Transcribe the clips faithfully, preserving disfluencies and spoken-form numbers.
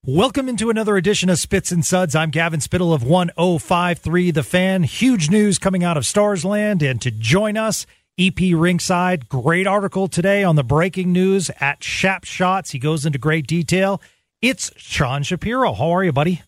Welcome into another edition of Spits and Suds. I'm Gavin Spittle of one oh five point three The Fan. Huge news coming out of Stars Land, and to join us, E P Rinkside. Great article today on the breaking news at Shap Shots. He goes into great detail. It's Sean Shapiro. How are you, buddy?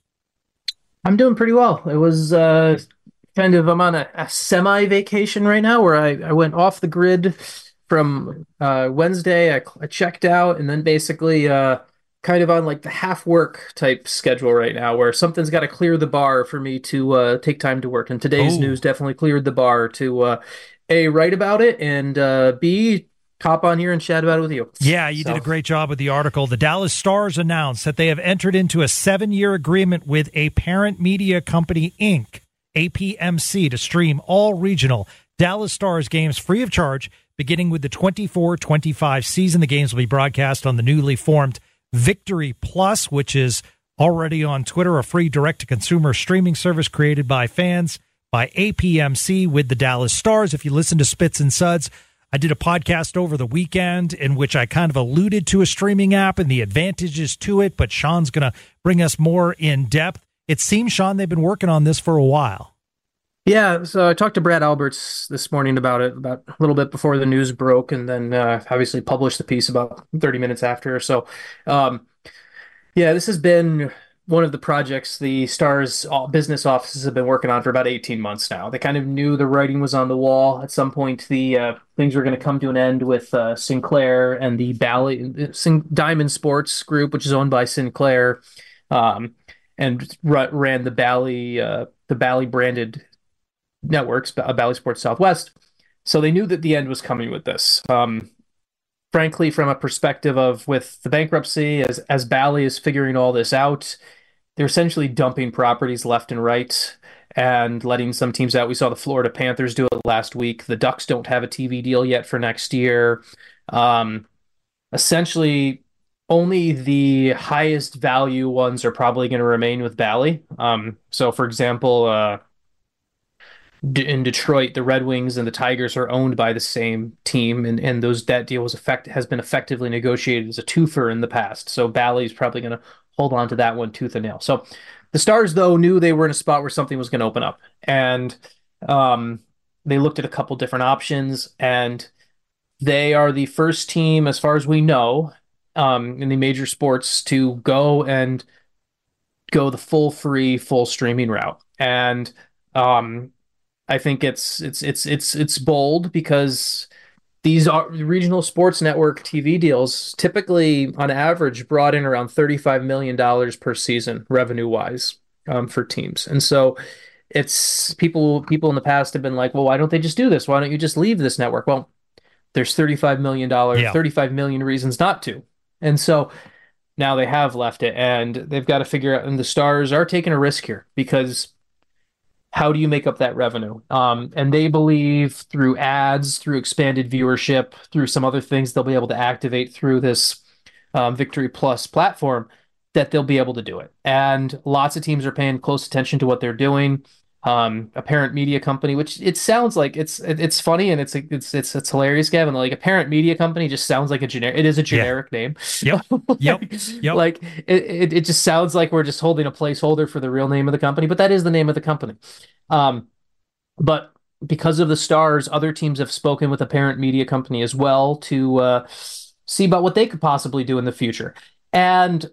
I'm doing pretty well. It was uh, kind of, I'm on a, a semi-vacation right now where I, I went off the grid from uh, Wednesday. I, I checked out and then basically uh, kind of on like the half work type schedule right now where something's got to clear the bar for me to uh, take time to work. And today's Oh. news definitely cleared the bar to uh, A, write about it, and uh, B, hop on here and chat about it with you. Yeah, you So- did a great job with the article. The Dallas Stars announced that they have entered into a seven-year agreement with a parent media company, Incorporated, A P M C, to stream all regional Dallas Stars games free of charge, beginning with the twenty-four twenty-five season. The games will be broadcast on the newly formed Victory Plus, which is already on Twitter, a free direct-to-consumer streaming service created by fans by A P M C with the Dallas Stars. If you listen to Spits and Suds, I did a podcast over the weekend in which I kind of alluded to a streaming app and the advantages to it, but Sean's going to bring us more in depth. It seems, Sean, they've been working on this for a while. Yeah, so I talked to Brad Alberts this morning about it, about a little bit before the news broke, and then uh, obviously published the piece about thirty minutes after. So, um, yeah, this has been one of the projects the Stars business offices have been working on for about eighteen months now. They kind of knew the writing was on the wall. At some point, the uh, things were going to come to an end with uh, Sinclair and the Bally, Diamond Sports Group, which is owned by Sinclair, um, and ran the Bally, uh, the Bally branded networks, Bally Sports Southwest. So they knew that the end was coming with this. Um, frankly, from a perspective of with the bankruptcy, as as Bally is figuring all this out, they're essentially dumping properties left and right and letting some teams out. We saw the Florida Panthers do it last week. The Ducks don't have a T V deal yet for next year. Um, essentially, only the highest value ones are probably going to remain with Bally. Um, so, for example, uh, in Detroit, the Red Wings and the Tigers are owned by the same team, and, and those that deal was effect has been effectively negotiated as a twofer in the past. So Bally's probably going to hold on to that one tooth and nail. So the Stars, though, knew they were in a spot where something was going to open up, and um, they looked at a couple different options, and they are the first team, as far as we know, um, in the major sports to go and go the full free, full streaming route, and um, I think it's it's it's it's it's bold because these are regional sports network T V deals typically, on average, brought in around thirty-five million dollars per season, revenue wise, um, for teams. And so it's people people in the past have been like, well, why don't they just do this? Why don't you just leave this network? Well, there's thirty-five million dollars, Yeah. thirty-five million reasons not to. And so now they have left it, and they've got to figure out, and the Stars are taking a risk here because how do you make up that revenue? Um, and they believe through ads, through expanded viewership, through some other things they'll be able to activate through this um, Victory Plus platform, that they'll be able to do it. And lots of teams are paying close attention to what they're doing. Um, a parent media company, which it sounds like it's it, it's funny and it's it's it's it's hilarious, Gavin. Like a parent media company just sounds like a generic. It is a generic yeah. name. Yep. like, Yep. Yep. Like it, it it just sounds like we're just holding a placeholder for the real name of the company, but that is the name of the company. Um, but because of the Stars, other teams have spoken with a parent media company as well to uh, see about what they could possibly do in the future. And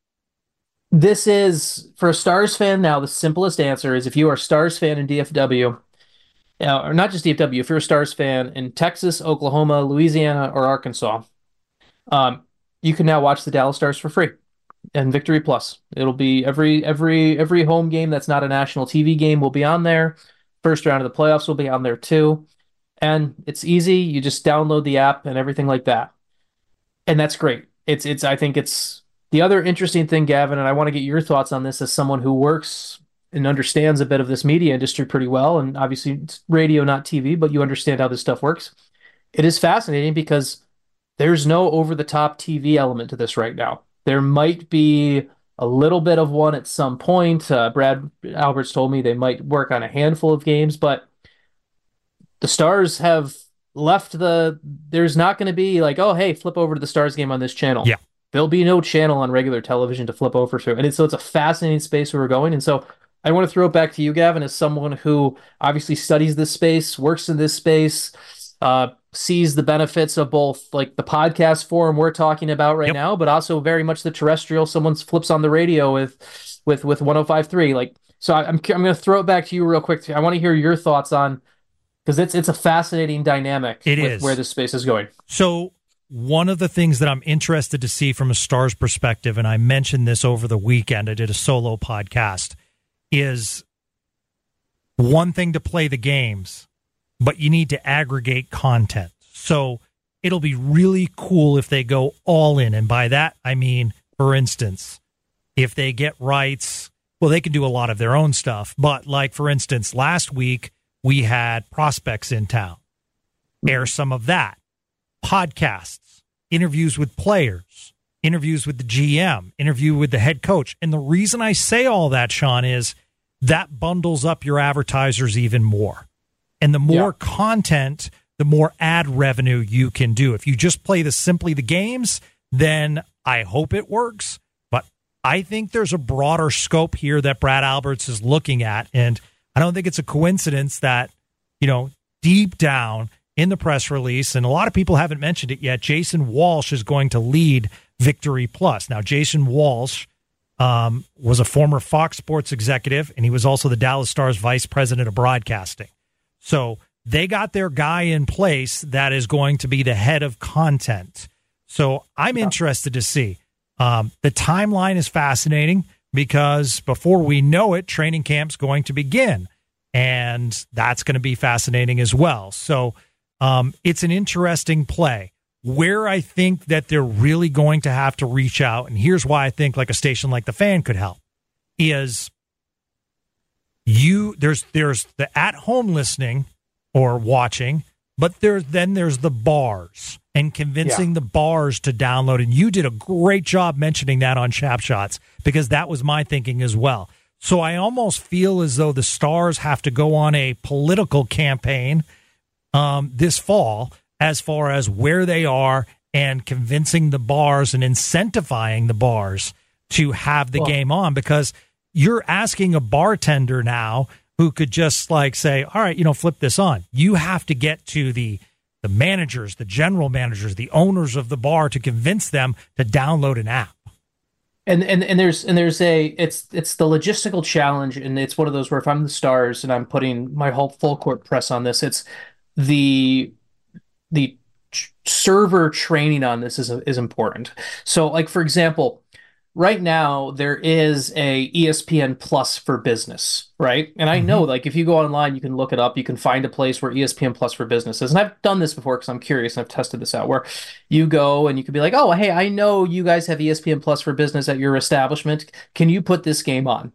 this is, for a Stars fan now, the simplest answer is if you are a Stars fan in D F W, uh, or not just D F W, if you're a Stars fan in Texas, Oklahoma, Louisiana, or Arkansas, um, you can now watch the Dallas Stars for free and Victory Plus. It'll be every every every home game that's not a national T V game will be on there. First round of the playoffs will be on there too. And it's easy. You just download the app and everything like that. And that's great. It's it's I think it's the other interesting thing, Gavin, and I want to get your thoughts on this as someone who works and understands a bit of this media industry pretty well. And obviously it's radio, not T V, but you understand how this stuff works. It is fascinating because there's no over-the-top T V element to this right now. There might be a little bit of one at some point. Uh, Brad Alberts told me they might work on a handful of games, but the Stars have left the... There's not going to be like, oh, hey, flip over to the Stars game on this channel. Yeah. there'll be no channel on regular television to flip over to. And it's, so it's a fascinating space where we're going. And so I want to throw it back to you, Gavin, as someone who obviously studies this space, works in this space, uh, sees the benefits of both like the podcast forum we're talking about right yep. now, but also very much the terrestrial. Someone flips on the radio with with with one oh five point three. Like, so I'm I'm going to throw it back to you real quick. I want to hear your thoughts on, because it's it's a fascinating dynamic. It with is where this space is going. So one of the things that I'm interested to see from a Stars perspective, and I mentioned this over the weekend, I did a solo podcast, is one thing to play the games, but you need to aggregate content. So it'll be really cool if they go all in. And by that, I mean, for instance, if they get rights, well, they can do a lot of their own stuff. But like, for instance, last week we had prospects in town. Air some of that. Podcasts, interviews with players, interviews with the G M, interview with the head coach. And the reason I say all that, Sean, is that bundles up your advertisers even more. And the more yeah. content, the more ad revenue you can do. If you just play the simply the games, then I hope it works. But I think there's a broader scope here that Brad Alberts is looking at. And I don't think it's a coincidence that, you know, deep down in the press release, and a lot of people haven't mentioned it yet, Jason Walsh is going to lead Victory Plus. Now, Jason Walsh um, was a former Fox Sports executive, and he was also the Dallas Stars vice president of broadcasting. So they got their guy in place that is going to be the head of content. So I'm interested to see. Um, the timeline is fascinating because before we know it, training camp's going to begin, and that's going to be fascinating as well. So Um, it's an interesting play. Where I think that they're really going to have to reach out, and here's why I think like a station like The Fan could help, is you there's there's the at-home listening or watching, but there's then there's the bars and convincing yeah. the bars to download. And you did a great job mentioning that on Chap Shots, because that was my thinking as well. So I almost feel as though the Stars have to go on a political campaign Um, this fall, as far as where they are and convincing the bars and incentivizing the bars to have the well, game on, because you're asking a bartender now who could just like say, all right, you know, flip this on. You have to get to the the managers, the general managers, the owners of the bar to convince them to download an app. And and and there's and there's a it's it's the logistical challenge, and it's one of those where if I'm the Stars and I'm putting my whole full court press on this, it's the the server training on this is is important. So, like for example, right now there is a E S P N Plus for business, right? And I mm-hmm. know, like, if you go online, you can look it up. You can find a place where E S P N Plus for business is. And I've done this before because I'm curious and I've tested this out, where you go and you can be like, oh, hey, I know you guys have E S P N Plus for business at your establishment. Can you put this game on?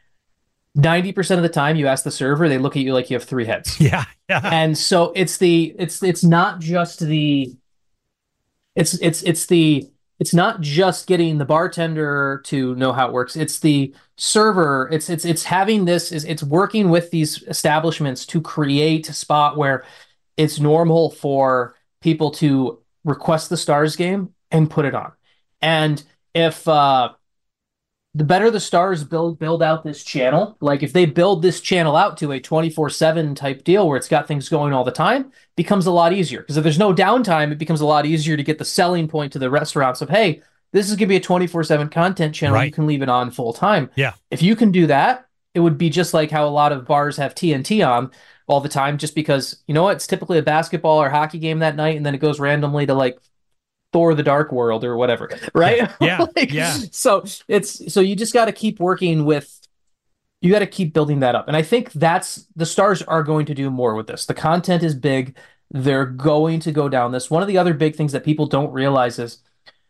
ninety percent of the time you ask the server, they look at you like you have three heads. Yeah. yeah. And so it's the it's it's not just the it's it's it's the it's not just getting the bartender to know how it works. It's the server. It's it's it's having this is it's working with these establishments to create a spot where it's normal for people to request the Stars game and put it on. And if uh the better the Stars build build out this channel, like if they build this channel out to a twenty-four seven type deal where it's got things going all the time, becomes a lot easier. Because if there's no downtime, it becomes a lot easier to get the selling point to the restaurants of, hey, this is going to be a twenty-four seven content channel. Right. You can leave it on full time. Yeah. If you can do that, it would be just like how a lot of bars have T N T on all the time, just because, you know what, it's typically a basketball or hockey game that night, and then it goes randomly to like Thor the Dark World or whatever, right? Yeah, yeah. like, yeah. So it's so you just got to keep working with, you got to keep building that up, and I think that's the Stars are going to do more with this. The content is big; they're going to go down this. One of the other big things that people don't realize is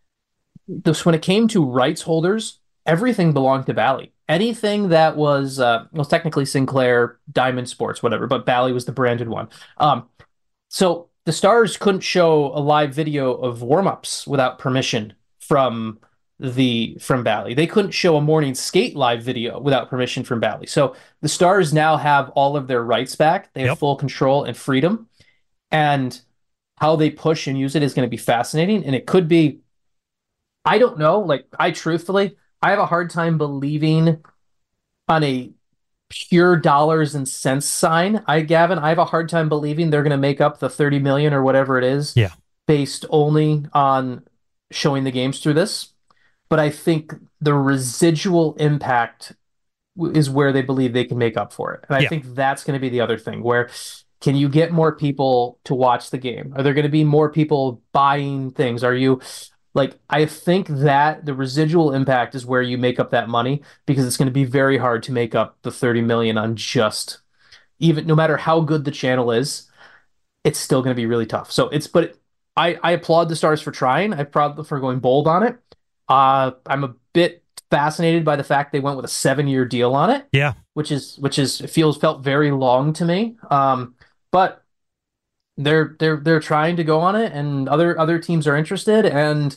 this: when it came to rights holders, everything belonged to Bally. Anything that was uh, well, technically Sinclair, Diamond Sports, whatever, but Bally was the branded one. Um, so. The Stars couldn't show a live video of warm-ups without permission from the from Bally. They couldn't show a morning skate live video without permission from Bally. So the Stars now have all of their rights back. They have yep. full control and freedom. And how they push and use it is going to be fascinating. And it could be I don't know. Like, I truthfully, I have a hard time believing on a pure dollars and cents sign. I, Gavin, I have a hard time believing they're going to make up the thirty million or whatever it is Yeah. based only on showing the games through this. But I think the residual impact is where they believe they can make up for it. And I Yeah. think that's going to be the other thing where can you get more people to watch the game? Are there going to be more people buying things? Are you like, I think that the residual impact is where you make up that money because it's going to be very hard to make up the thirty million on just even no matter how good the channel is, it's still going to be really tough. So it's, but I, I applaud the Stars for trying. I applaud for going bold on it. Uh, I'm a bit fascinated by the fact they went with a seven year deal on it, Yeah. which is, which is, it feels felt very long to me. Um, but they're, they're, they're trying to go on it and other, other teams are interested and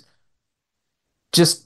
just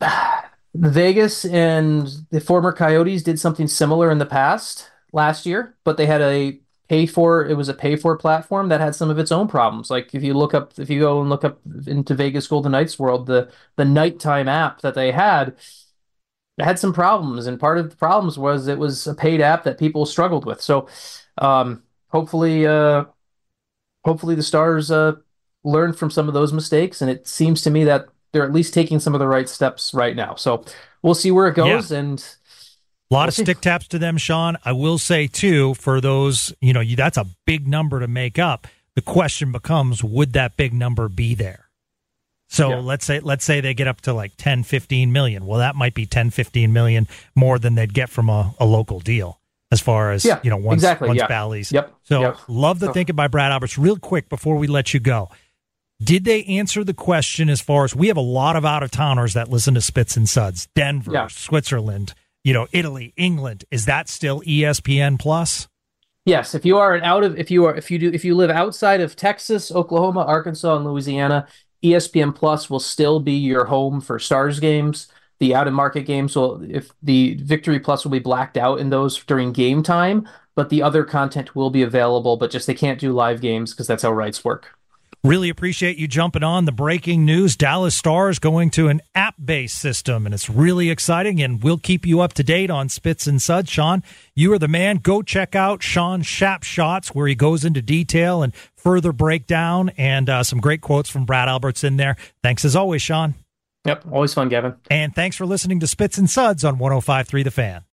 Vegas and the former Coyotes did something similar in the past last year, but they had a pay for it was a pay for platform that had some of its own problems. Like if you look up if you go and look up into Vegas Golden Knights world, the the nighttime app that they had it had some problems, and part of the problems was it was a paid app that people struggled with. So um hopefully uh hopefully the Stars uh learned from some of those mistakes, and it seems to me that they're at least taking some of the right steps right now. So we'll see where it Yeah. goes, and A lot we'll of see. stick taps to them, Sean. I will say, too, for those, you know, you, that's a big number to make up. The question becomes, would that big number be there? So Yeah. let's say let's say they get up to like ten, fifteen million. Well, that might be ten, fifteen million more than they'd get from a, a local deal as far as, Yeah, you know, once, exactly, once yeah. Bally's. Yep, So yep. love the So- thinking by Brad Alberts. Real quick before we let you go. Did they answer the question as far as we have a lot of out-of-towners that listen to Spits and Suds, Denver, Yeah. Switzerland, you know, Italy, England. Is that still E S P N Plus? Yes, if you are an out of if you are if you do if you live outside of Texas, Oklahoma, Arkansas, and Louisiana, E S P N Plus will still be your home for Stars games. The out of market games will if the Victory Plus will be blacked out in those during game time, but the other content will be available, but just they can't do live games because that's how rights work. Really appreciate you jumping on the breaking news. Dallas Stars going to an app-based system, and it's really exciting, and we'll keep you up to date on Spits and Suds. Sean, you are the man. Go check out Sean Schaap Shots, where he goes into detail and further breakdown, and uh, some great quotes from Brad Alberts in there. Thanks as always, Sean. Yep, always fun, Gavin. And thanks for listening to Spits and Suds on one oh five point three The Fan.